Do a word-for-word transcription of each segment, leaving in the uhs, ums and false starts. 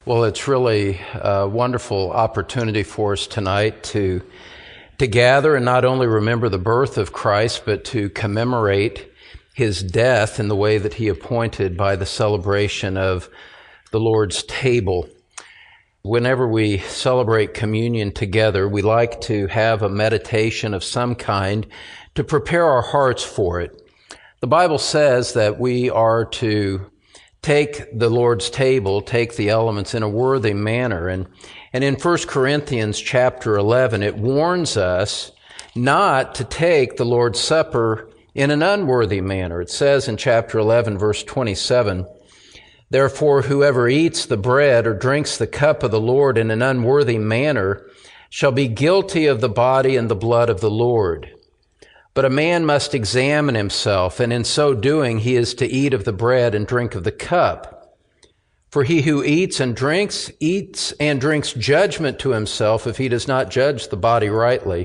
Well, it's really a wonderful opportunity for us tonight to to gather and not only remember the birth of Christ, but to commemorate his death in the way that he appointed by the celebration of the Lord's table. Whenever we celebrate communion together, we like to have a meditation of some kind to prepare our hearts for it. The Bible says that we are to take the Lord's table, take the elements in a worthy manner. And, and in First Corinthians chapter eleven, it warns us not to take the Lord's Supper in an unworthy manner. It says in chapter eleven, verse twenty-seven, "Therefore, whoever eats the bread or drinks the cup of the Lord in an unworthy manner shall be guilty of the body and the blood of the Lord. But a man must examine himself, and in so doing he is to eat of the bread and drink of the cup. For he who eats and drinks, eats and drinks judgment to himself if he does not judge the body rightly.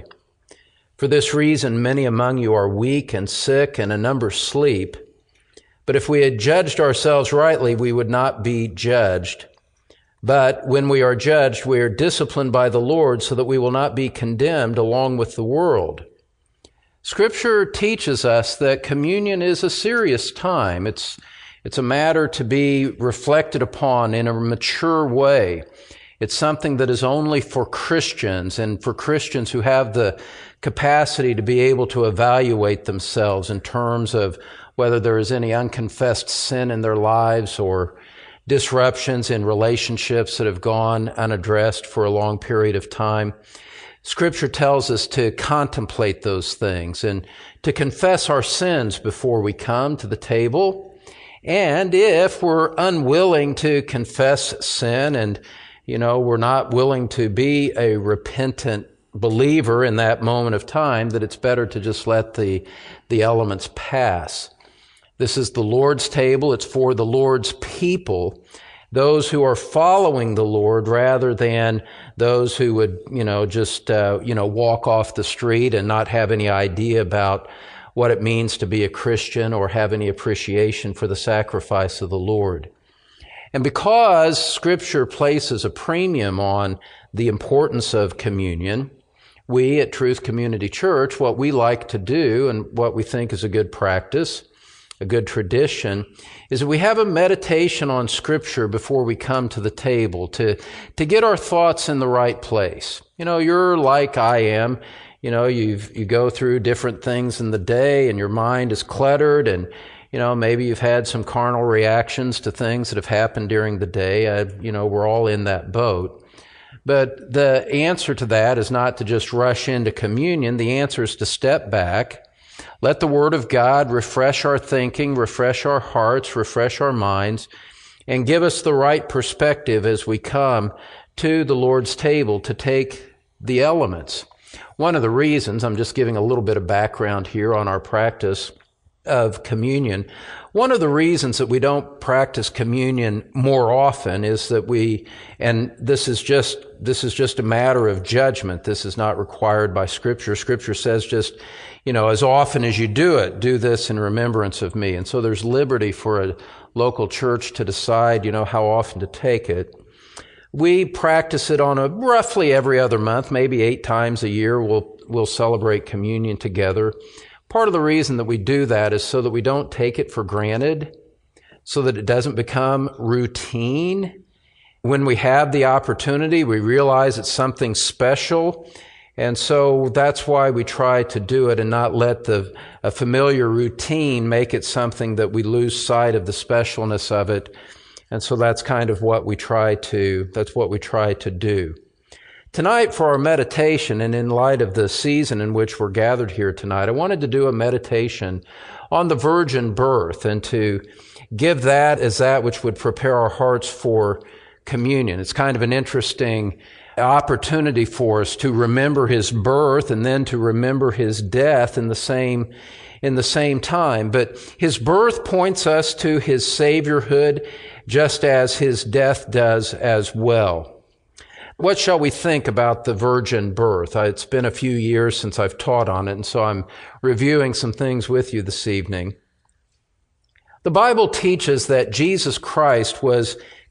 For this reason many among you are weak and sick, and a number sleep. But if we had judged ourselves rightly, we would not be judged. But when we are judged, we are disciplined by the Lord so that we will not be condemned along with the world." Scripture teaches us that communion is a serious time. It's, it's a matter to be reflected upon in a mature way. It's something that is only for Christians and for Christians who have the capacity to be able to evaluate themselves in terms of whether there is any unconfessed sin in their lives or disruptions in relationships that have gone unaddressed for a long period of time. Scripture tells us to contemplate those things and to confess our sins before we come to the table. And if we're unwilling to confess sin and, you know, we're not willing to be a repentant believer in that moment of time, that it's better to just let the, the elements pass. This is the Lord's table. It's for the Lord's people, those who are following the Lord rather than those who would, you know, just, uh, you know, walk off the street and not have any idea about what it means to be a Christian or have any appreciation for the sacrifice of the Lord. And because Scripture places a premium on the importance of communion, we at Truth Community Church, what we like to do and what we think is a good practice, a good tradition, is that we have a meditation on Scripture before we come to the table to, to get our thoughts in the right place. You know, you're like I am. You know, you've, you go through different things in the day and your mind is cluttered and, you know, maybe you've had some carnal reactions to things that have happened during the day. I, you know, we're all in that boat. But the answer to that is not to just rush into communion. The answer is to step back, let the Word of God refresh our thinking, refresh our hearts, refresh our minds, and give us the right perspective as we come to the Lord's table to take the elements. One of the reasons, I'm just giving a little bit of background here on our practice of communion. One of the reasons that we don't practice communion more often is that we, and this is just, this is just a matter of judgment. This is not required by Scripture. Scripture says just, you know, as often as you do it, do this in remembrance of me. And so there's liberty for a local church to decide, you know, how often to take it. We practice it on a roughly every other month, maybe eight times a year. We'll, we'll celebrate communion together. Part of the reason that we do that is so that we don't take it for granted, so that it doesn't become routine. When we have the opportunity, we realize it's something special. And so that's why we try to do it and not let the a familiar routine make it something that we lose sight of the specialness of it. And so that's kind of what we try to, that's what we try to do. Tonight, for our meditation, and in light of the season in which we're gathered here tonight, I wanted to do a meditation on the virgin birth and to give that as that which would prepare our hearts for communion. It's kind of an interesting opportunity for us to remember his birth and then to remember his death in the same in the same time. But his birth points us to his saviorhood, just as his death does as well. What shall we think about the virgin birth? It's been a few years since I've taught on it, and so I'm reviewing some things with you this evening. The Bible teaches that Jesus Christ was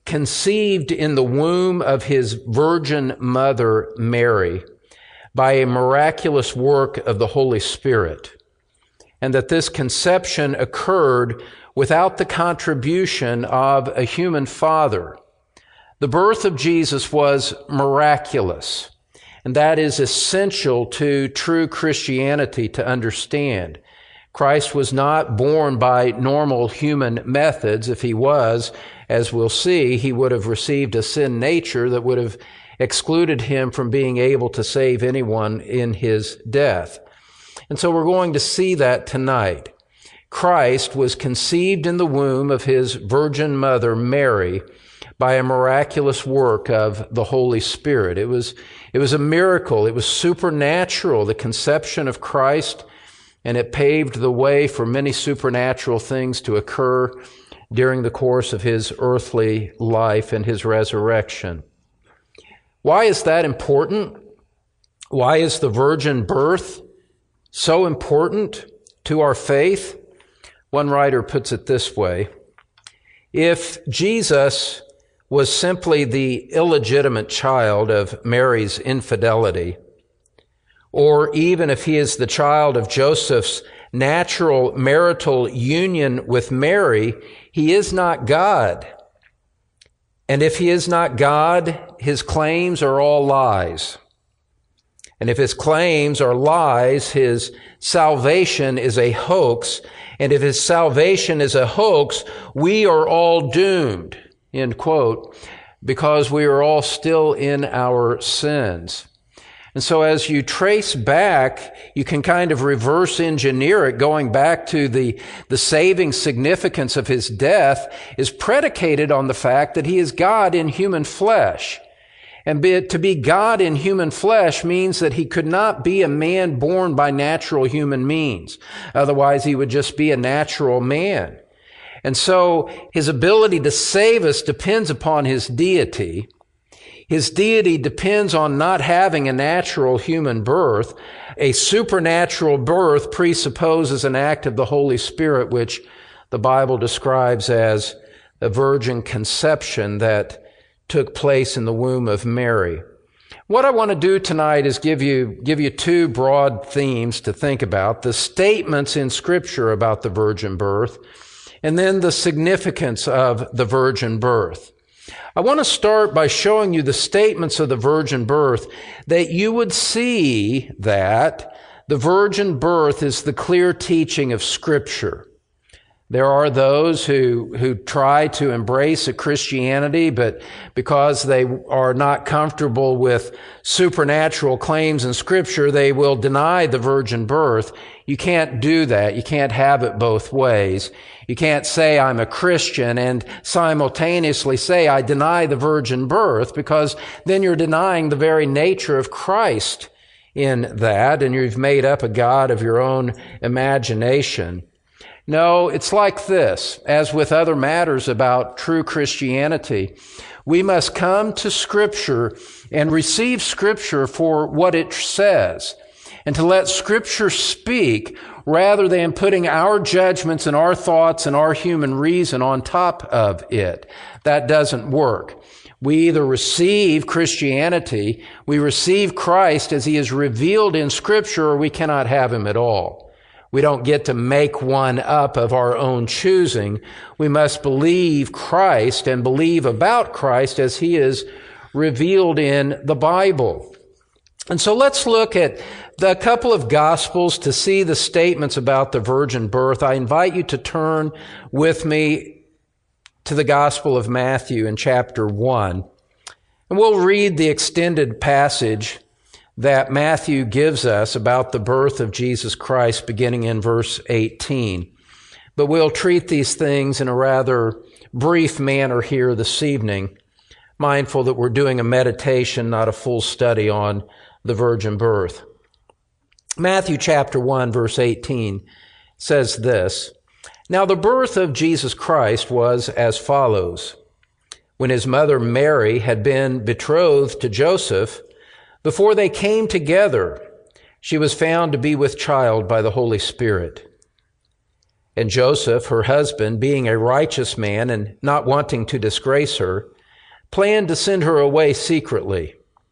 conceived in the womb of his virgin mother, Mary, by a miraculous work of the Holy Spirit, and that this conception occurred without the contribution of a human father. The birth of Jesus was miraculous, and that is essential to true Christianity to understand. Christ was not born by normal human methods. If he was, as we'll see, he would have received a sin nature that would have excluded him from being able to save anyone in his death. And so we're going to see that tonight. Christ was conceived in the womb of his virgin mother, Mary, by a miraculous work of the Holy Spirit. It was, it was a miracle. It was supernatural, the conception of Christ, and it paved the way for many supernatural things to occur during the course of his earthly life and his resurrection. Why is that important? Why is the virgin birth so important to our faith? One writer puts it this way: if Jesus was simply the illegitimate child of Mary's infidelity, or even if he is the child of Joseph's natural marital union with Mary, he is not God. And if he is not God, his claims are all lies. And if his claims are lies, his salvation is a hoax. And if his salvation is a hoax, we are all doomed, end quote, because we are all still in our sins. And so as you trace back, you can kind of reverse engineer it, going back to the, the saving significance of his death is predicated on the fact that he is God in human flesh. And be, to be God in human flesh means that he could not be a man born by natural human means. Otherwise, he would just be a natural man. And so his ability to save us depends upon his deity. His deity depends on not having a natural human birth. A supernatural birth presupposes an act of the Holy Spirit, which the Bible describes as a virgin conception that took place in the womb of Mary. What I want to do tonight is give you, give you two broad themes to think about: the statements in Scripture about the virgin birth, and then the significance of the virgin birth. I want to start by showing you the statements of the virgin birth, that you would see that the virgin birth is the clear teaching of Scripture. There are those who, who try to embrace a Christianity, but because they are not comfortable with supernatural claims in Scripture, they will deny the virgin birth. You can't do that. You can't have it both ways. You can't say I'm a Christian and simultaneously say I deny the virgin birth, because then you're denying the very nature of Christ in that, and you've made up a God of your own imagination. No, it's like this. As with other matters about true Christianity, we must come to Scripture and receive Scripture for what it says, and to let Scripture speak rather than putting our judgments and our thoughts and our human reason on top of it. That doesn't work. We either receive Christianity, we receive Christ as he is revealed in Scripture, or we cannot have him at all. We don't get to make one up of our own choosing. We must believe Christ and believe about Christ as he is revealed in the Bible. And so let's look at the couple of Gospels to see the statements about the virgin birth. I invite you to turn with me to the Gospel of Matthew in chapter one. And we'll read the extended passage that Matthew gives us about the birth of Jesus Christ beginning in verse eighteen. But we'll treat these things in a rather brief manner here this evening, mindful that we're doing a meditation, not a full study on the virgin birth. Matthew chapter one, verse eighteen says this: Now the birth of Jesus Christ was as follows. When his mother Mary had been betrothed to Joseph, before they came together, she was found to be with child by the Holy Spirit. And Joseph, her husband, being a righteous man and not wanting to disgrace her, planned to send her away secretly.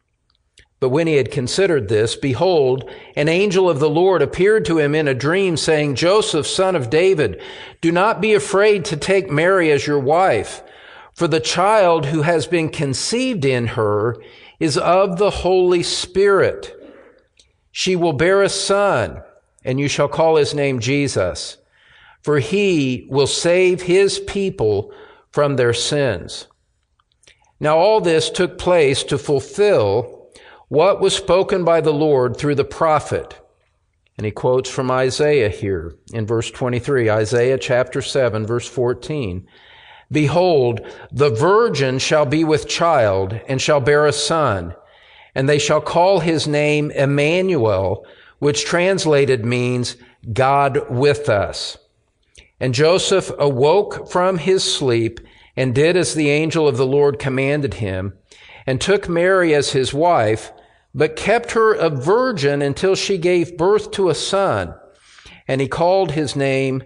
But when he had considered this, behold, an angel of the Lord appeared to him in a dream, saying, Joseph, son of David, do not be afraid to take Mary as your wife, for the child who has been conceived in her is of the Holy Spirit. She will bear a son, and you shall call his name Jesus, for he will save his people from their sins. Now all this took place to fulfill what was spoken by the Lord through the prophet. And he quotes from Isaiah here in verse twenty-three, Isaiah chapter seven, verse fourteen. Behold, the virgin shall be with child and shall bear a son, and they shall call his name Emmanuel, which translated means God with us. And Joseph awoke from his sleep and did as the angel of the Lord commanded him, and took Mary as his wife, but kept her a virgin until she gave birth to a son, and he called his name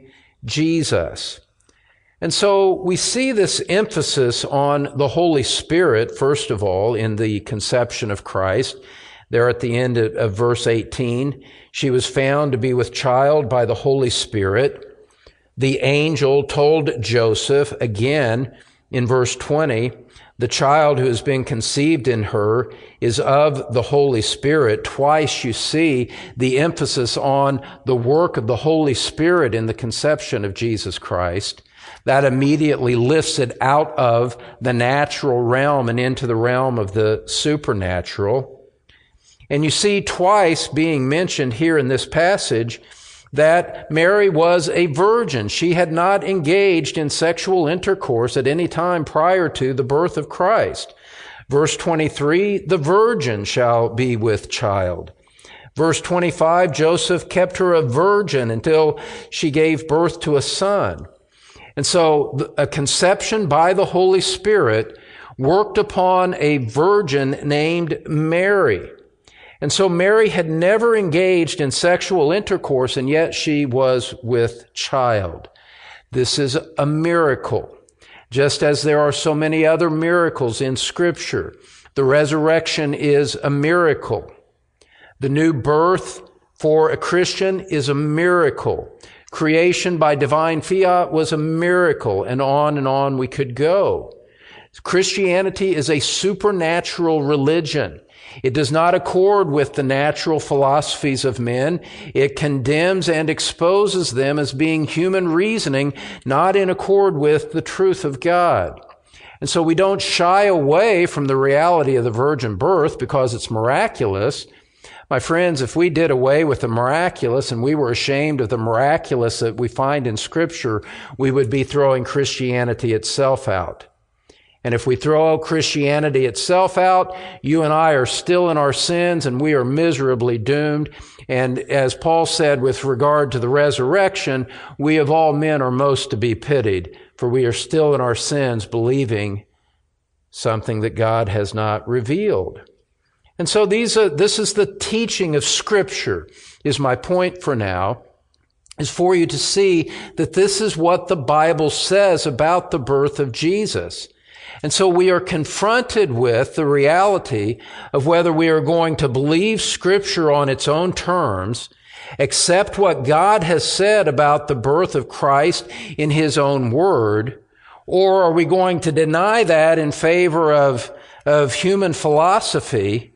Jesus. And so we see this emphasis on the Holy Spirit, first of all, in the conception of Christ. There at the end of, of verse eighteen, she was found to be with child by the Holy Spirit. The angel told Joseph, again, in verse twenty, the child who has been conceived in her is of the Holy Spirit. Twice you see the emphasis on the work of the Holy Spirit in the conception of Jesus Christ. That immediately lifts it out of the natural realm and into the realm of the supernatural. And you see twice being mentioned here in this passage that Mary was a virgin. She had not engaged in sexual intercourse at any time prior to the birth of Christ. Verse twenty-three, the virgin shall be with child. Verse twenty-five, Joseph kept her a virgin until she gave birth to a son. And so a conception by the Holy Spirit worked upon a virgin named Mary. And so Mary had never engaged in sexual intercourse, and yet she was with child. This is a miracle. Just as there are so many other miracles in Scripture, the resurrection is a miracle. The new birth for a Christian is a miracle. Creation by divine fiat was a miracle, and on and on we could go. Christianity is a supernatural religion. It does not accord with the natural philosophies of men. It condemns and exposes them as being human reasoning, not in accord with the truth of God. And so we don't shy away from the reality of the virgin birth because it's miraculous. My friends, if we did away with the miraculous and we were ashamed of the miraculous that we find in Scripture, we would be throwing Christianity itself out. And if we throw Christianity itself out, you and I are still in our sins and we are miserably doomed. And as Paul said with regard to the resurrection, we of all men are most to be pitied, for we are still in our sins believing something that God has not revealed. And so these are, this is the teaching of Scripture, is my point for now, is for you to see that this is what the Bible says about the birth of Jesus. And so we are confronted with the reality of whether we are going to believe Scripture on its own terms, accept what God has said about the birth of Christ in His own Word, or are we going to deny that in favor of, of human philosophy,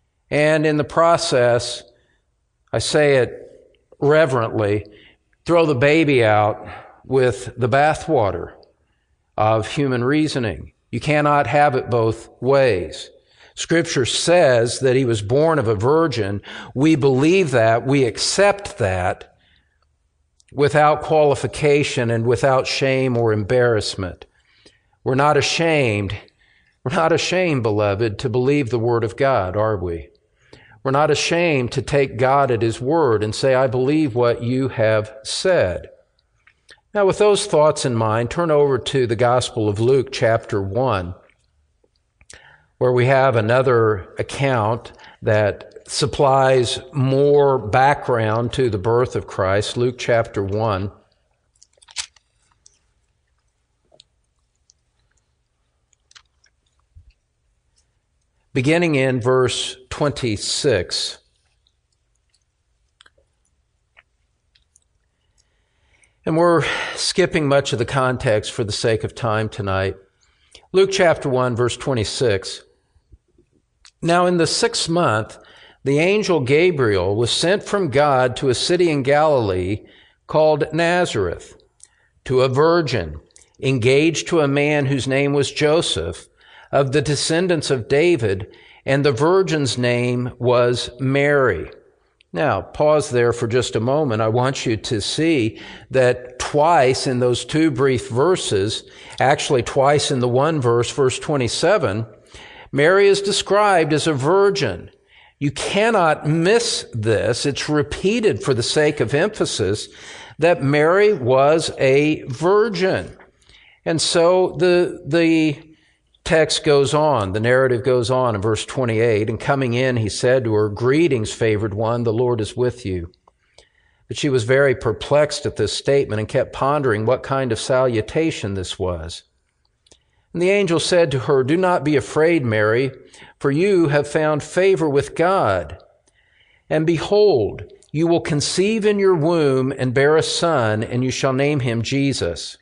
and in the process, I say it reverently, throw the baby out with the bathwater of human reasoning? You cannot have it both ways. Scripture says that He was born of a virgin. We believe that. We accept that without qualification and without shame or embarrassment. We're not ashamed. We're not ashamed, beloved, to believe the Word of God, are we? We're not ashamed to take God at His word and say, I believe what you have said. Now, with those thoughts in mind, turn over to the Gospel of Luke, chapter one, where we have another account that supplies more background to the birth of Christ. Luke, chapter one. beginning in verse twenty-six. And we're skipping much of the context for the sake of time tonight. Luke chapter one, verse twenty-six. Now in the sixth month, the angel Gabriel was sent from God to a city in Galilee called Nazareth, to a virgin engaged to a man whose name was Joseph, of the descendants of David, and the virgin's name was Mary. Now, pause there for just a moment. I want you to see that twice in those two brief verses, actually twice in the one verse, verse twenty-seven, Mary is described as a virgin. You cannot miss this. It's repeated for the sake of emphasis that Mary was a virgin. And so the, the text goes on, the narrative goes on in verse twenty-eight, and coming in, he said to her, "Greetings, favored one, the Lord is with you." But she was very perplexed at this statement and kept pondering what kind of salutation this was. And the angel said to her, "Do not be afraid, Mary, for you have found favor with God. And behold, you will conceive in your womb and bear a son, and you shall name him Jesus.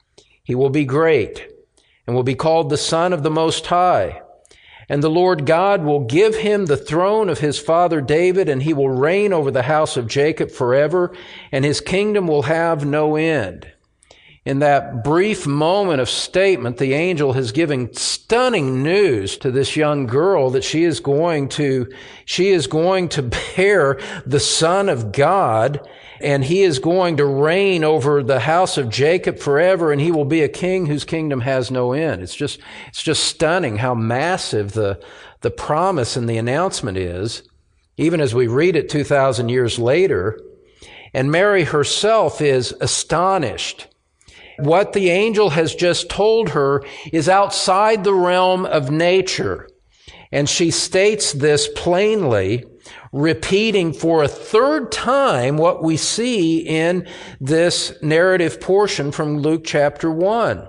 He will be great and will be called the Son of the Most High. And the Lord God will give him the throne of his father David, and he will reign over the house of Jacob forever, and his kingdom will have no end." In that brief moment of statement, the angel has given stunning news to this young girl that she is going to, she is going to bear the Son of God, and he is going to reign over the house of Jacob forever, and he will be a king whose kingdom has no end. It's just, it's just stunning how massive the, the promise and the announcement is, even as we read it two thousand years later. And Mary herself is astonished. What the angel has just told her is outside the realm of nature. And she states this plainly, repeating for a third time what we see in this narrative portion from Luke chapter one.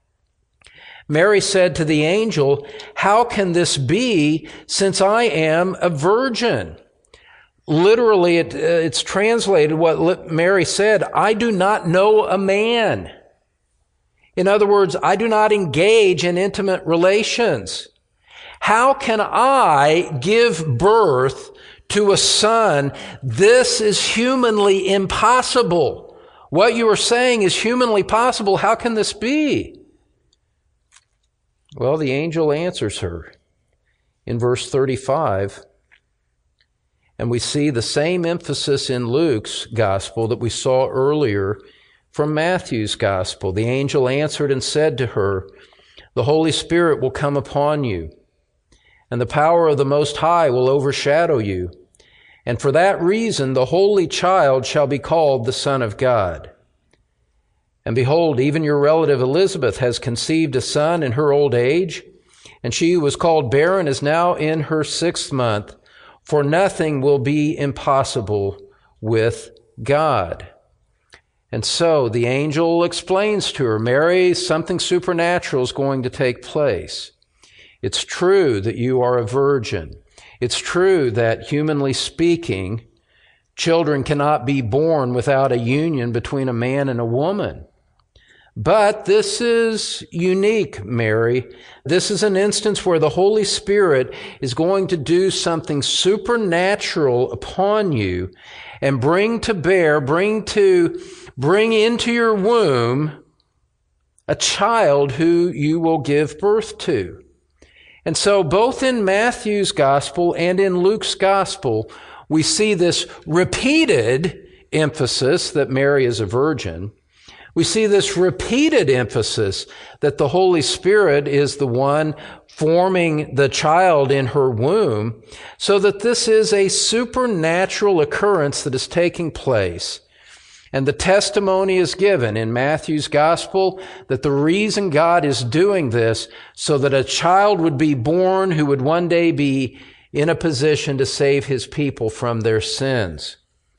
Mary said to the angel, "How can this be, since I am a virgin?" Literally, it, uh, it's translated what Mary said, "I do not know a man." In other words, I do not engage in intimate relations. How can I give birth to a son? This is humanly impossible. What you are saying is humanly possible. How can this be? Well, the angel answers her in verse thirty-five. And we see the same emphasis in Luke's gospel that we saw earlier from Matthew's gospel. The angel answered and said to her, "The Holy Spirit will come upon you, and the power of the Most High will overshadow you. And for that reason, the Holy Child shall be called the Son of God. And behold, even your relative Elizabeth has conceived a son in her old age, and she who was called barren is now in her sixth month, for nothing will be impossible with God." And so the angel explains to her, "Mary, something supernatural is going to take place. It's true that you are a virgin. It's true that, humanly speaking, children cannot be born without a union between a man and a woman. But this is unique, Mary. This is an instance where the Holy Spirit is going to do something supernatural upon you and bring to bear, bring to, bring into your womb a child who you will give birth to." And so both in Matthew's gospel and in Luke's gospel, we see this repeated emphasis that Mary is a virgin. We see this repeated emphasis that the Holy Spirit is the one forming the child in her womb, so that this is a supernatural occurrence that is taking place. And the testimony is given in Matthew's gospel that the reason God is doing this so that a child would be born who would one day be in a position to save his people from their sins.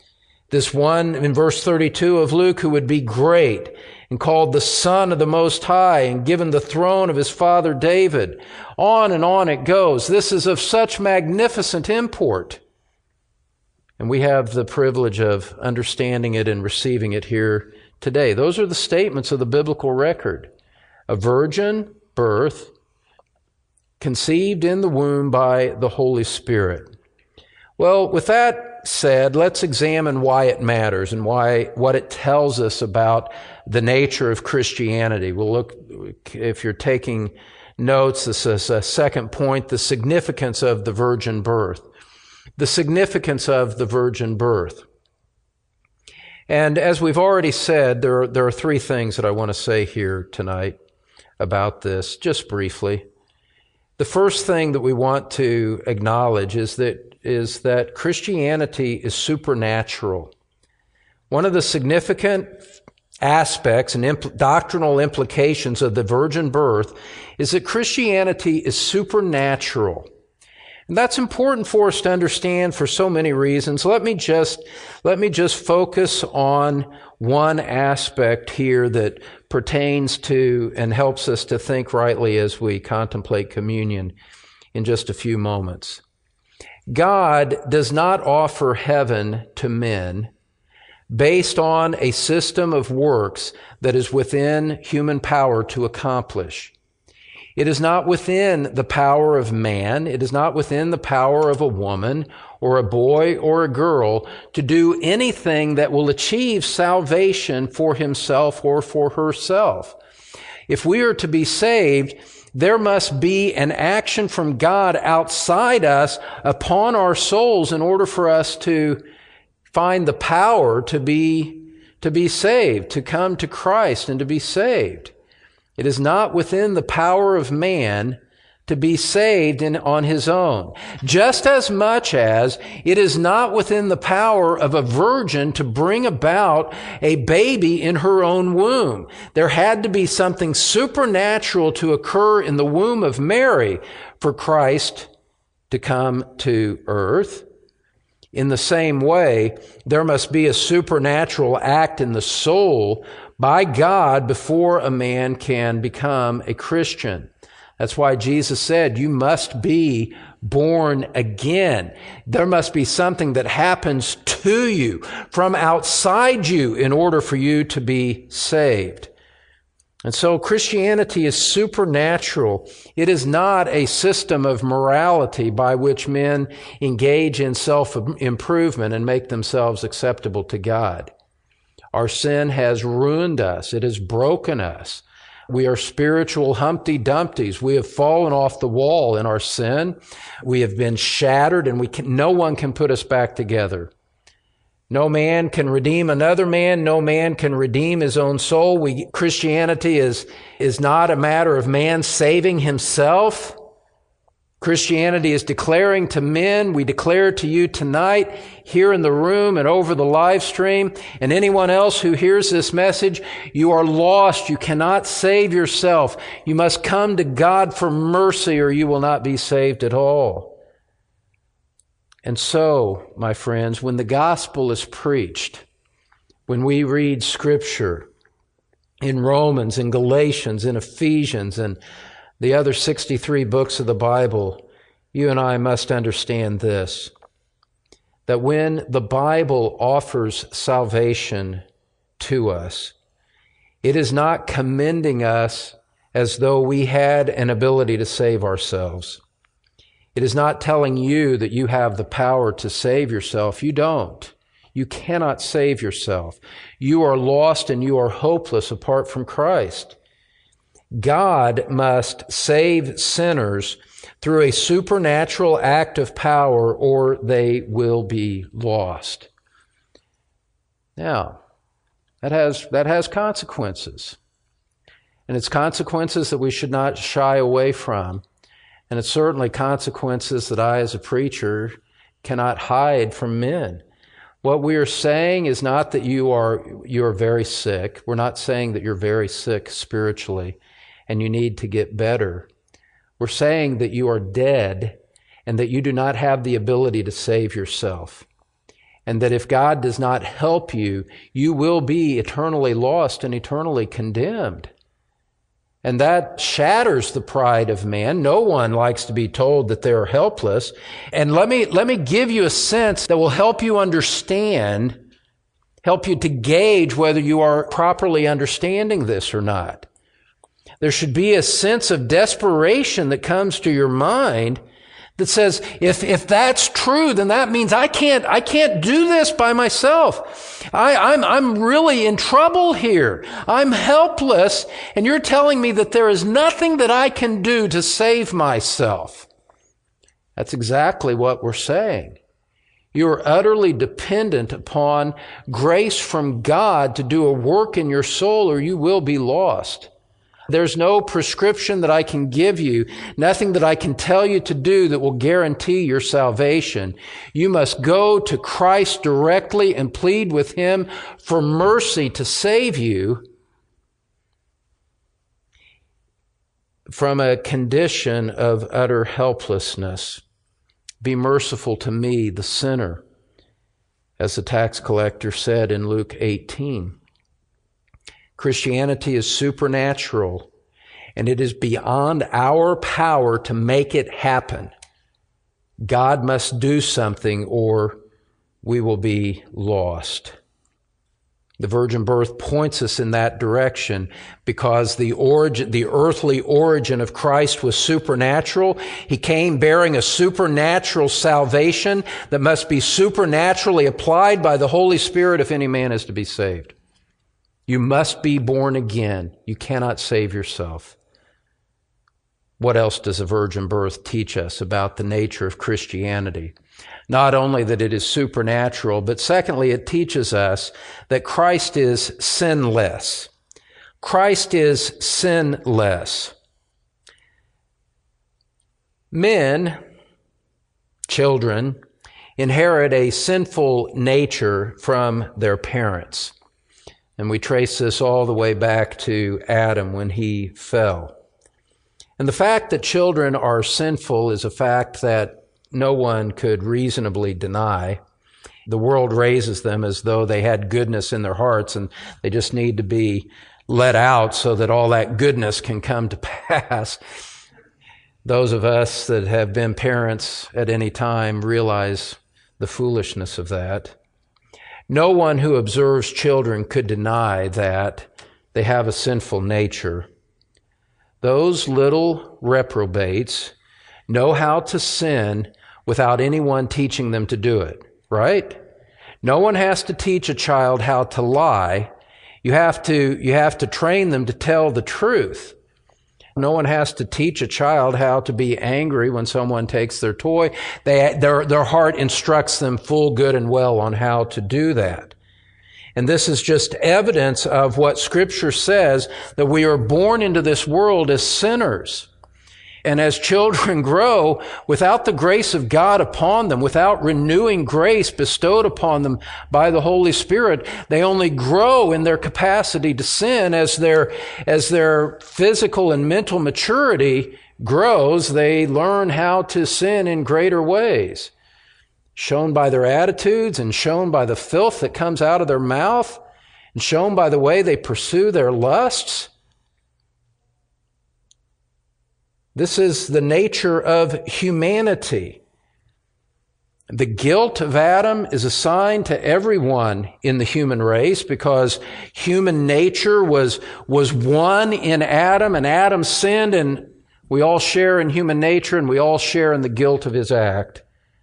This one in verse thirty-two of Luke who would be great and called the Son of the Most High and given the throne of his father David. On and on it goes. This is of such magnificent import. And we have the privilege of understanding it and receiving it here today. Those are the statements of the biblical record. A virgin birth, conceived in the womb by the Holy Spirit. Well, with that said, let's examine why it matters and why what it tells us about the nature of Christianity. We'll look, if you're taking notes, this is a second point, the significance of the virgin birth. The significance of the virgin birth. And as we've already said, there are, there are three things that I want to say here tonight about this, just briefly. The first thing that we want to acknowledge is that, is that Christianity is supernatural. One of the significant aspects and impl- doctrinal implications of the virgin birth is that Christianity is supernatural. And that's important for us to understand for so many reasons. Let me just, let me just focus on one aspect here that pertains to and helps us to think rightly as we contemplate communion in just a few moments. God does not offer heaven to men based on a system of works that is within human power to accomplish. It is not within the power of man, it is not within the power of a woman or a boy or a girl to do anything that will achieve salvation for himself or for herself. If we are to be saved, there must be an action from God outside us upon our souls in order for us to find the power to be, to be saved, to come to Christ and to be saved. It is not within the power of man to be saved in, on his own. Just as much as it is not within the power of a virgin to bring about a baby in her own womb. There had to be something supernatural to occur in the womb of Mary for Christ to come to earth. In the same way, there must be a supernatural act in the soul by God before a man can become a Christian. That's why Jesus said, you must be born again. There must be something that happens to you from outside you in order for you to be saved. And so Christianity is supernatural. It is not a system of morality by which men engage in self-improvement and make themselves acceptable to God. Our sin has ruined us. It has broken us. We are spiritual Humpty Dumptys. We have fallen off the wall in our sin. We have been shattered, and we can, no one can put us back together. No man can redeem another man. No man can redeem his own soul. We, Christianity is, is not a matter of man saving himself. Christianity is declaring to men, we declare to you tonight, here in the room and over the live stream, and anyone else who hears this message, you are lost. You cannot save yourself. You must come to God for mercy or you will not be saved at all. And so, my friends, when the gospel is preached, when we read Scripture in Romans, in Galatians, in Ephesians, and the other sixty-three books of the Bible, you and I must understand this, that when the Bible offers salvation to us, it is not commending us as though we had an ability to save ourselves. It is not telling you that you have the power to save yourself. You don't. You cannot save yourself. You are lost and you are hopeless apart from Christ. God must save sinners through a supernatural act of power or they will be lost. Now, that has, that has consequences. And it's consequences that we should not shy away from. And it's certainly consequences that I, as a preacher, cannot hide from men. What we are saying is not that you are, you are very sick. We're not saying that you're very sick spiritually and you need to get better. We're saying that you are dead and that you do not have the ability to save yourself. and that if God does not help you, you will be eternally lost and eternally condemned. And that shatters the pride of man. No one likes to be told that they're helpless. And let me, let me give you a sense that will help you understand, help you to gauge whether you are properly understanding this or not. There should be a sense of desperation that comes to your mind that says, if, if that's true, then that means I can't, I can't do this by myself. I, I'm, I'm really in trouble here. I'm helpless, and you're telling me that there is nothing that I can do to save myself. That's exactly what we're saying. You are utterly dependent upon grace from God to do a work in your soul, or you will be lost. There's no prescription that I can give you, nothing that I can tell you to do that will guarantee your salvation. You must go to Christ directly and plead with Him for mercy to save you from a condition of utter helplessness. Be merciful to me, the sinner, as the tax collector said in Luke eighteen. Christianity is supernatural, and it is beyond our power to make it happen. God must do something, or we will be lost. The virgin birth points us in that direction because the origin, the earthly origin of Christ was supernatural. He came bearing a supernatural salvation that must be supernaturally applied by the Holy Spirit if any man is to be saved. You must be born again. You cannot save yourself. What else does the virgin birth teach us about the nature of Christianity? Not only that it is supernatural, but secondly, it teaches us that Christ is sinless. Christ is sinless. Men, children, inherit a sinful nature from their parents. And we trace this all the way back to Adam when he fell. And the fact that children are sinful is a fact that no one could reasonably deny. The world raises them as though they had goodness in their hearts and they just need to be let out so that all that goodness can come to pass. Those of us that have been parents at any time realize the foolishness of that. No one who observes children could deny that they have a sinful nature. Those little reprobates know how to sin without anyone teaching them to do it, right? No one has to teach a child how to lie. You have to, you have to train them to tell the truth. No one has to teach a child how to be angry when someone takes their toy. They, their, their heart instructs them full good and well on how to do that. And this is just evidence of what Scripture says, that we are born into this world as sinners. And as children grow, without the grace of God upon them, without renewing grace bestowed upon them by the Holy Spirit, they only grow in their capacity to sin. As their, as their physical and mental maturity grows, they learn how to sin in greater ways, shown by their attitudes and shown by the filth that comes out of their mouth and shown by the way they pursue their lusts. This is the nature of humanity. The guilt of Adam is assigned to everyone in the human race because human nature was, was one in Adam, and Adam sinned, and we all share in human nature, and we all share in the guilt of his act.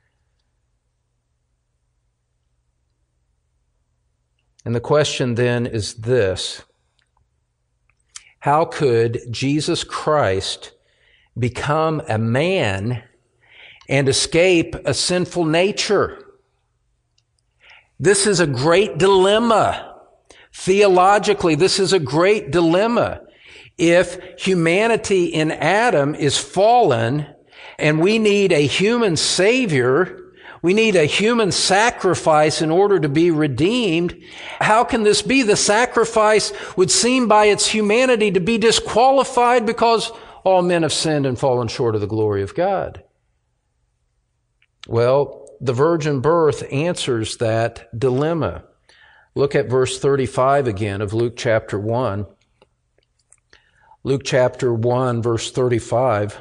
And the question then is this: how could Jesus Christ become a man and escape a sinful nature? This is a great dilemma. Theologically, this is a great dilemma. If humanity in Adam is fallen and we need a human Savior, we need a human sacrifice in order to be redeemed, how can this be? The sacrifice would seem by its humanity to be disqualified because all men have sinned and fallen short of the glory of God. Well, the virgin birth answers that dilemma. Look at verse thirty-five again of Luke chapter one. Luke chapter one, verse thirty-five.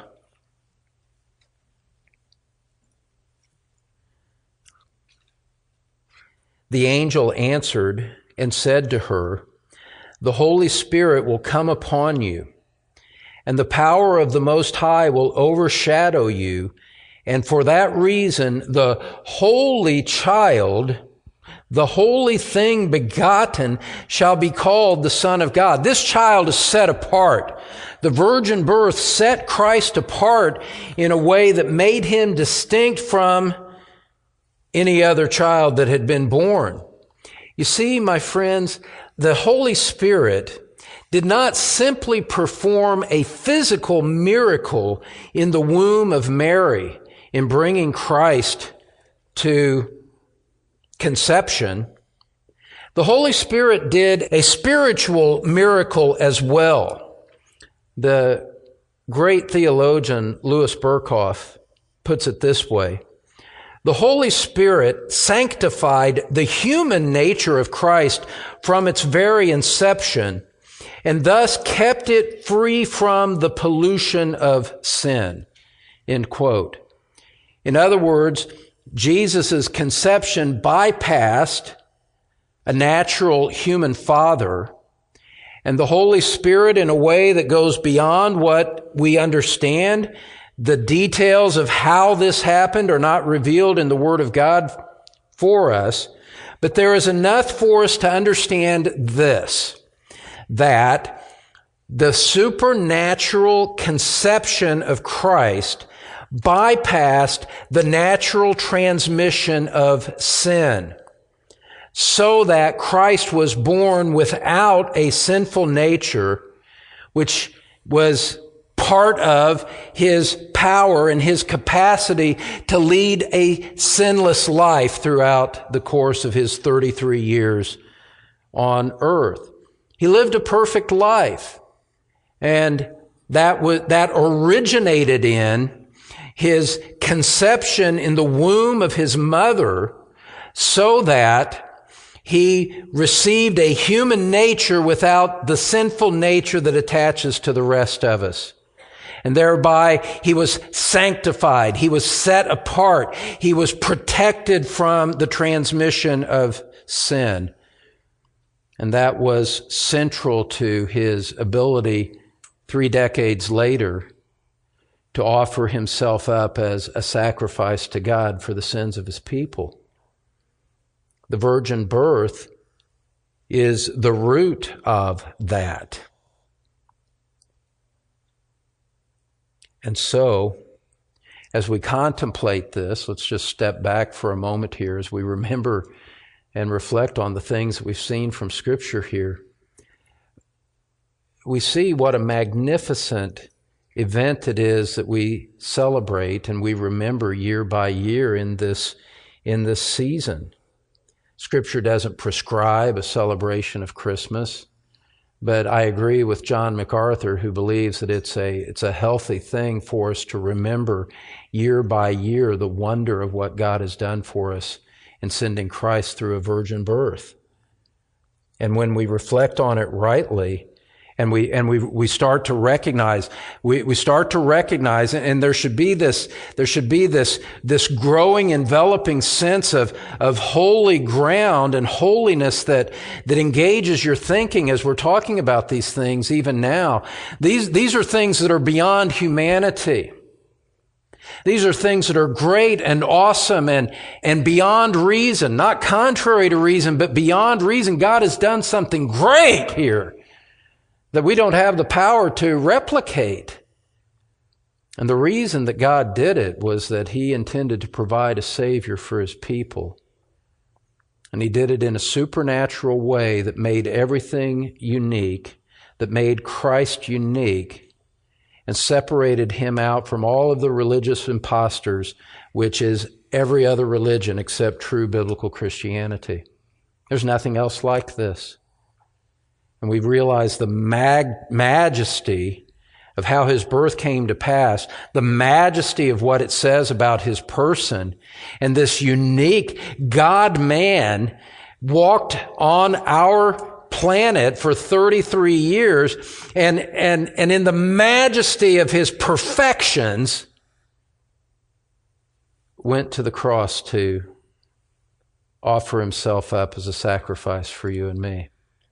The angel answered and said to her, "The Holy Spirit will come upon you, and the power of the Most High will overshadow you, and for that reason the holy child, the holy thing begotten, shall be called the Son of God." This child is set apart. The virgin birth set Christ apart in a way that made him distinct from any other child that had been born. You see, my friends, the Holy Spirit did not simply perform a physical miracle in the womb of Mary in bringing Christ to conception. The Holy Spirit did a spiritual miracle as well. The great theologian Louis Berkhoff puts it this way: the Holy Spirit sanctified the human nature of Christ from its very inception, and thus kept it free from the pollution of sin. End quote. In other words, Jesus' conception bypassed a natural human father, and the Holy Spirit, in a way that goes beyond what we understand, the details of how this happened are not revealed in the Word of God for us, but there is enough for us to understand this, that the supernatural conception of Christ bypassed the natural transmission of sin, so that Christ was born without a sinful nature, which was part of his power and his capacity to lead a sinless life throughout the course of his thirty-three years on earth. He lived a perfect life, and that was, that originated in his conception in the womb of his mother, so that he received a human nature without the sinful nature that attaches to the rest of us. And thereby he was sanctified. He was set apart. He was protected from the transmission of sin. And that was central to his ability three decades later to offer himself up as a sacrifice to God for the sins of his people. The virgin birth is the root of that. And so, as we contemplate this, let's just step back for a moment here as we remember and reflect on the things that we've seen from Scripture here. We see what a magnificent event it is that we celebrate and we remember year by year in this, in this season. Scripture doesn't prescribe a celebration of Christmas, but I agree with John MacArthur, who believes that it's a, it's a healthy thing for us to remember year by year the wonder of what God has done for us in sending Christ through a virgin birth. And when we reflect on it rightly, and we and we we start to recognize, we, we start to recognize, and there should be this there should be this this growing, enveloping sense of of holy ground and holiness that that engages your thinking as we're talking about these things even now. These these are things that are beyond humanity. These are things that are great and awesome and, and beyond reason, not contrary to reason, but beyond reason. God has done something great here that we don't have the power to replicate. And the reason that God did it was that He intended to provide a Savior for His people. And He did it in a supernatural way that made everything unique, that made Christ unique, and separated Him out from all of the religious imposters, which is every other religion except true biblical Christianity. There's nothing else like this. And we realize the mag- majesty of how his birth came to pass, the majesty of what it says about his person, and this unique God-man walked on our planet for thirty-three years, and, and, and in the majesty of his perfections, went to the cross to offer himself up as a sacrifice for you and me.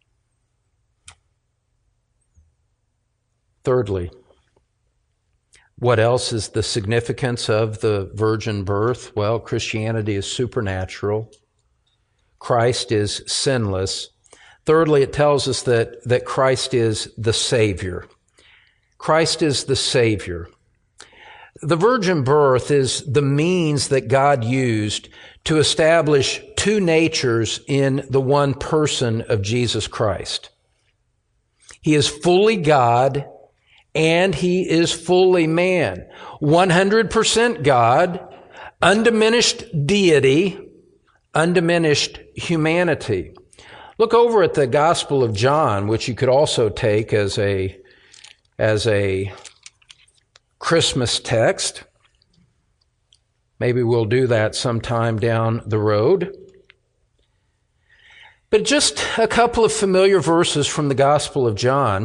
Thirdly, what else is the significance of the virgin birth? Well, Christianity is supernatural. Christ is sinless. Thirdly, it tells us that, that Christ is the Savior. Christ is the Savior. The virgin birth is the means that God used to establish two natures in the one person of Jesus Christ. He is fully God and he is fully man. one hundred percent God, undiminished deity, undiminished humanity. Look over at the Gospel of John, which you could also take as a, as a Christmas text. Maybe we'll do that sometime down the road. But just a couple of familiar verses from the Gospel of John.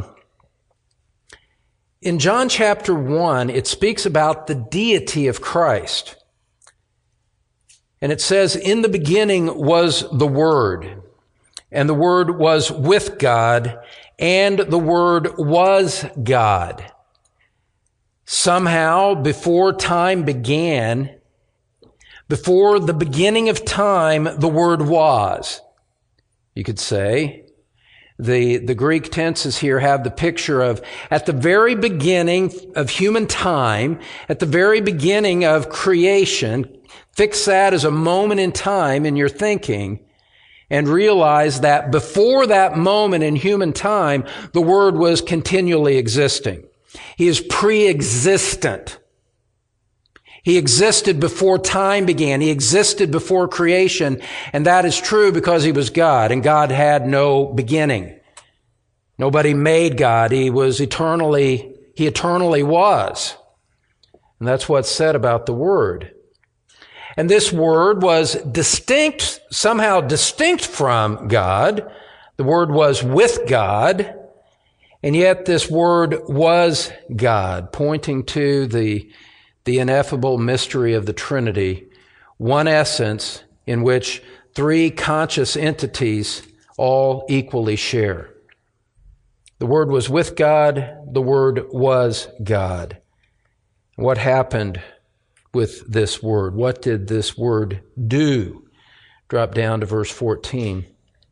In John chapter one, it speaks about the deity of Christ. And it says, "In the beginning was the Word, and the Word was with God, and the Word was God." Somehow, before time began, before the beginning of time, the Word was. You could say, the, the Greek tenses here have the picture of at the very beginning of human time, at the very beginning of creation. Fix that as a moment in time in your thinking and realize that before that moment in human time, the Word was continually existing. He is pre-existent. He existed before time began. He existed before creation, and that is true because he was God, and God had no beginning. Nobody made God. He was eternally, he eternally was. And that's what's said about the Word. And this Word was distinct, somehow distinct from God. The Word was with God, and yet this Word was God, pointing to the the ineffable mystery of the Trinity, one essence in which three conscious entities all equally share. The Word was with God, the Word was God. What happened with this Word? What did this Word do? Drop down to verse fourteen.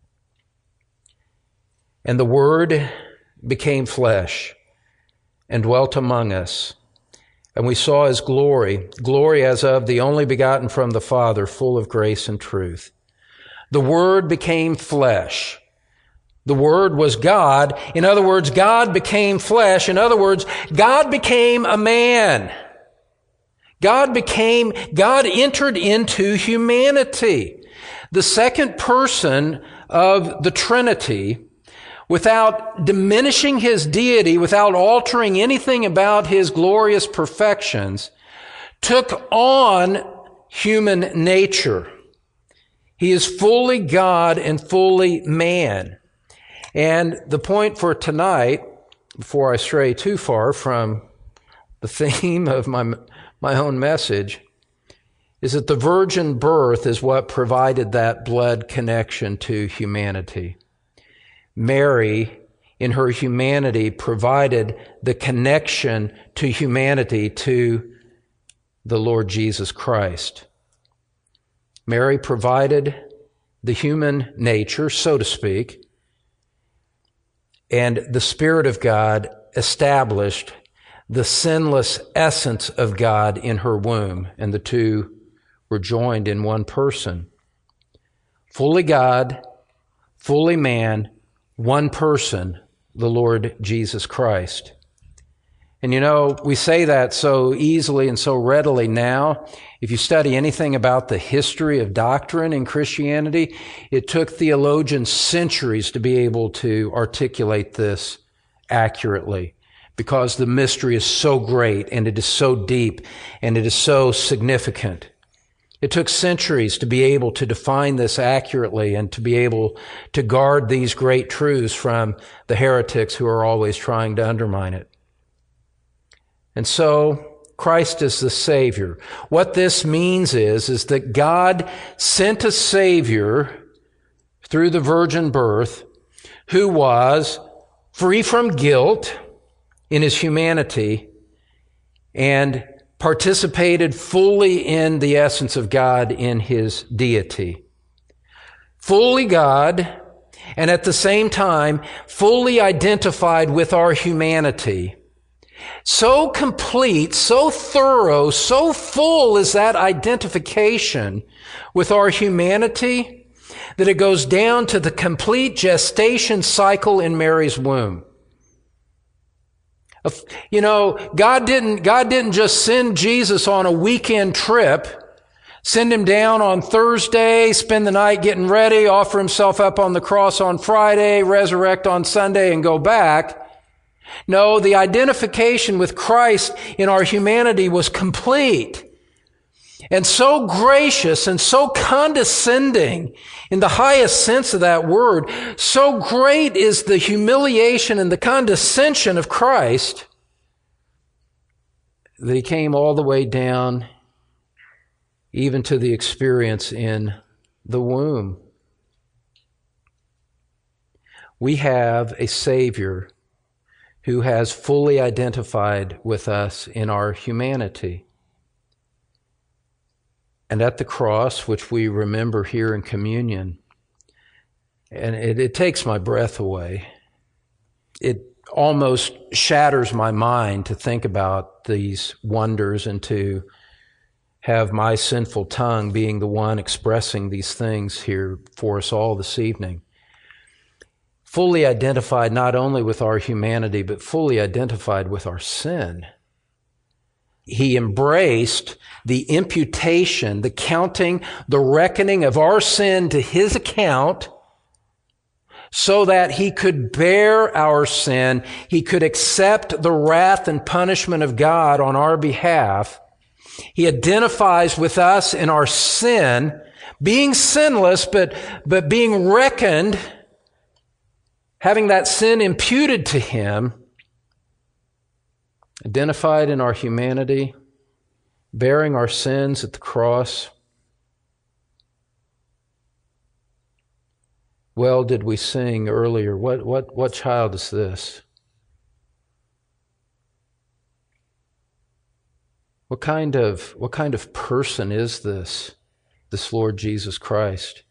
"And the Word became flesh and dwelt among us. And we saw his glory, glory as of the only begotten from the Father, full of grace and truth." The Word became flesh. The Word was God. In other words, God became flesh. In other words, God became a man. God became, God entered into humanity. The second person of the Trinity, without diminishing his deity, without altering anything about his glorious perfections, took on human nature. He is fully God and fully man. And the point for tonight, before I stray too far from the theme of my, my own message, is that the virgin birth is what provided that blood connection to humanity. Mary, in her humanity, provided the connection to humanity to the Lord Jesus Christ. Mary provided the human nature, so to speak, and the Spirit of God established the sinless essence of God in her womb, and the two were joined in one person. Fully God, fully man, one person, the Lord Jesus Christ. And you know, we say that so easily and so readily now. If you study anything about the history of doctrine in Christianity, it took theologians centuries to be able to articulate this accurately. because the mystery is so great and it is so deep and it is so significant. It took centuries to be able to define this accurately and to be able to guard these great truths from the heretics who are always trying to undermine it. And so, Christ is the Savior. What this means is, is that God sent a Savior through the virgin birth who was free from guilt in his humanity and participated fully in the essence of God in his deity. Fully God, and at the same time, fully identified with our humanity. So complete, so thorough, so full is that identification with our humanity that it goes down to the complete gestation cycle in Mary's womb. You know, God didn't, God didn't just send Jesus on a weekend trip, send him down on Thursday, spend the night getting ready, offer himself up on the cross on Friday, resurrect on Sunday, and go back. No, the identification with Christ in our humanity was complete and so gracious and so condescending in the highest sense of that word. So great is the humiliation and the condescension of Christ that he came all the way down even to the experience in the womb. We have a Savior who has fully identified with us in our humanity. And at the cross, which we remember here in communion, and it, it takes my breath away. It almost shatters my mind to think about these wonders and to have my sinful tongue being the one expressing these things here for us all this evening. Fully identified not only with our humanity, but fully identified with our sin. He embraced the imputation, the counting, the reckoning of our sin to his account so that he could bear our sin. He could accept the wrath and punishment of God on our behalf. He identifies with us in our sin, being sinless, but, but being reckoned, having that sin imputed to him, identified in our humanity, bearing our sins at the cross. Well, did we sing earlier, what, what, what child is this? What kind of, what kind of person is this, this Lord Jesus Christ?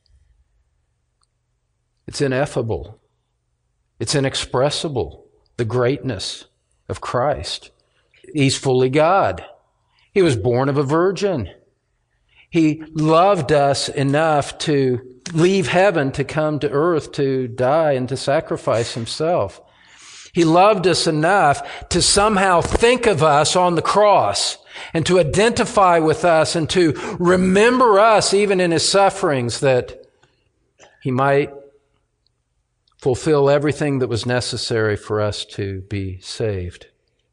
It's ineffable. It's inexpressible, the greatness of Christ. He's fully God. He was born of a virgin. He loved us enough to leave heaven to come to earth to die and to sacrifice himself. He loved us enough to somehow think of us on the cross and to identify with us and to remember us even in his sufferings, that he might fulfill everything that was necessary for us to be saved.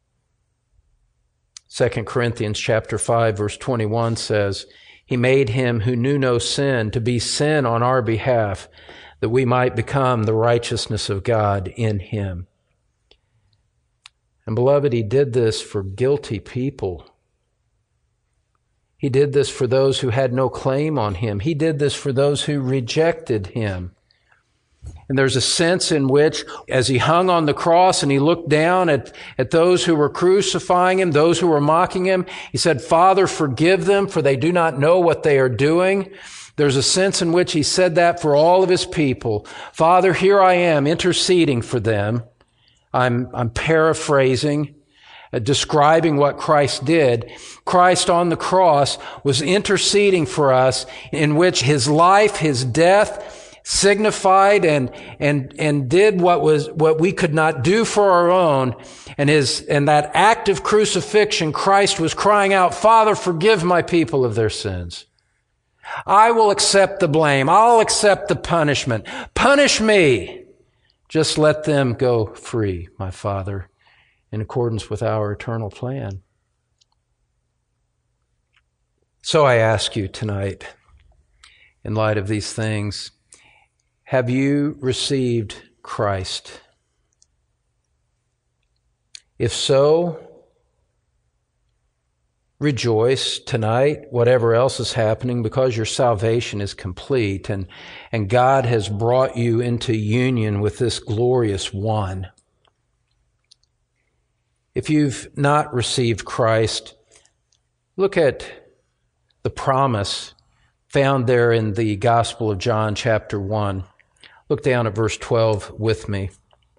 Second Corinthians chapter five, verse twenty-one says, he made him who knew no sin to be sin on our behalf, that we might become the righteousness of God in him. And beloved, he did this for guilty people. He did this for those who had no claim on him. He did this for those who rejected him. And there's a sense in which, as he hung on the cross and he looked down at, at those who were crucifying him, those who were mocking him, he said, Father, forgive them, for they do not know what they are doing. There's a sense in which he said that for all of his people. Father, here I am interceding for them. I'm, I'm paraphrasing, uh, describing what Christ did. Christ on the cross was interceding for us, in which his life, his death, signified and and and did what was what we could not do for our own. And his and that act of crucifixion, Christ was crying out, Father, forgive my people of their sins. I will accept the blame. I'll accept the punishment. Punish me. Just let them go free, my Father. in accordance with our eternal plan. So I ask you tonight, in light of these things, have you received Christ? If so, rejoice tonight, whatever else is happening, because your salvation is complete and, and God has brought you into union with this glorious one. If you've not received Christ, look at the promise found there in the Gospel of John, chapter one. Look down at verse twelve with me.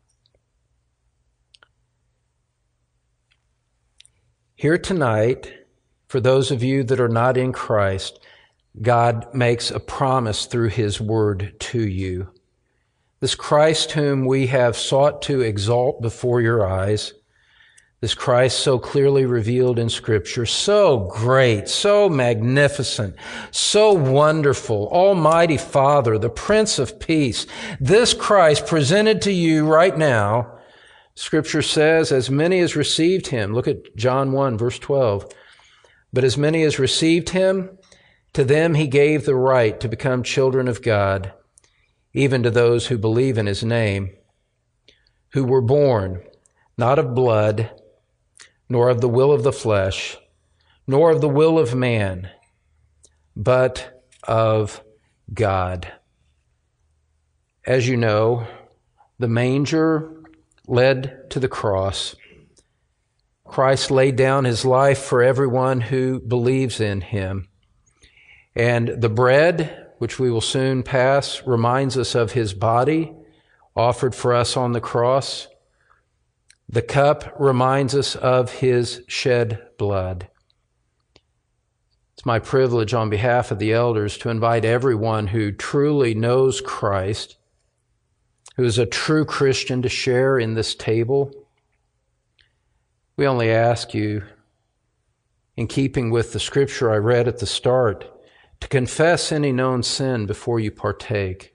Here tonight, for those of you that are not in Christ, God makes a promise through His Word to you. This Christ whom we have sought to exalt before your eyes, this Christ so clearly revealed in Scripture, so great, so magnificent, so wonderful, Almighty Father, the Prince of Peace, this Christ presented to you right now, Scripture says, as many as received Him, look at John one, verse twelve, but as many as received Him, to them He gave the right to become children of God, even to those who believe in His name, who were born not of blood, nor of the will of the flesh, nor of the will of man, but of God. As you know, the manger led to the cross. Christ laid down His life for everyone who believes in Him. And the bread, which we will soon pass, reminds us of His body offered for us on the cross. The cup reminds us of His shed blood. It's my privilege on behalf of the elders to invite everyone who truly knows Christ, who is a true Christian, to share in this table. We only ask you, in keeping with the scripture I read at the start, to confess any known sin before you partake.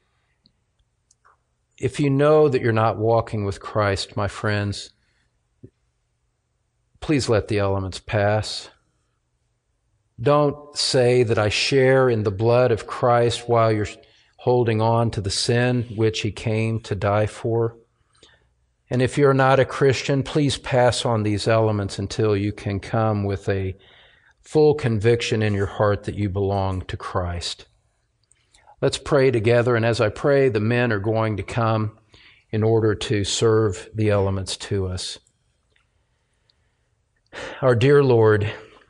If you know that you're not walking with Christ, my friends, please let the elements pass. Don't say that I share in the blood of Christ while you're holding on to the sin which He came to die for. And if you're not a Christian, please pass on these elements until you can come with a full conviction in your heart that you belong to Christ. Let's pray together, and as I pray, the men are going to come in order to serve the elements to us. Our dear Lord,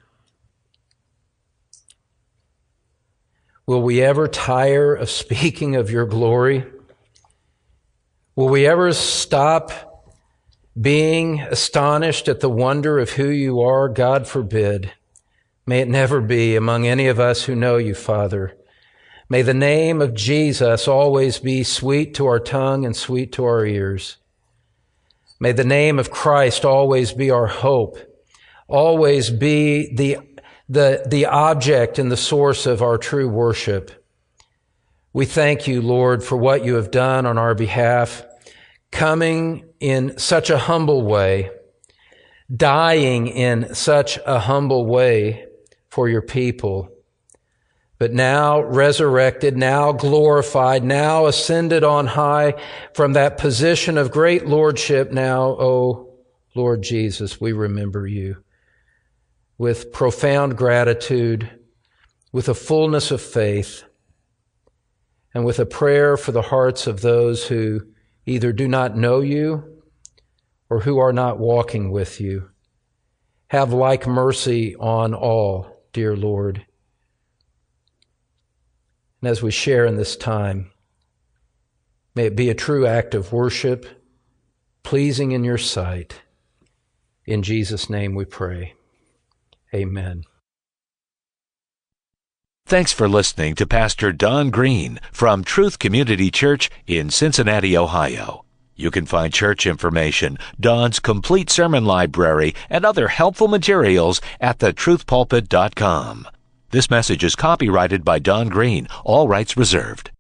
will we ever tire of speaking of your glory? Will we ever stop being astonished at the wonder of who you are? God forbid. May it never be among any of us who know you, Father. May the name of Jesus always be sweet to our tongue and sweet to our ears. May the name of Christ always be our hope, always be the, the, the object and the source of our true worship. We thank you, Lord, for what you have done on our behalf, coming in such a humble way, dying in such a humble way for your people, but now resurrected, now glorified, now ascended on high from that position of great lordship. Now, oh Lord Jesus, we remember you with profound gratitude, with a fullness of faith, and with a prayer for the hearts of those who either do not know you or who are not walking with you. Have like mercy on all, dear Lord. And as we share in this time, may it be a true act of worship, pleasing in your sight. In Jesus' name we pray. Amen. Thanks for listening to Pastor Don Green from Truth Community Church in Cincinnati, Ohio. You can find church information, Don's complete sermon library, and other helpful materials at the truth pulpit dot com. This message is copyrighted by Don Green, all rights reserved.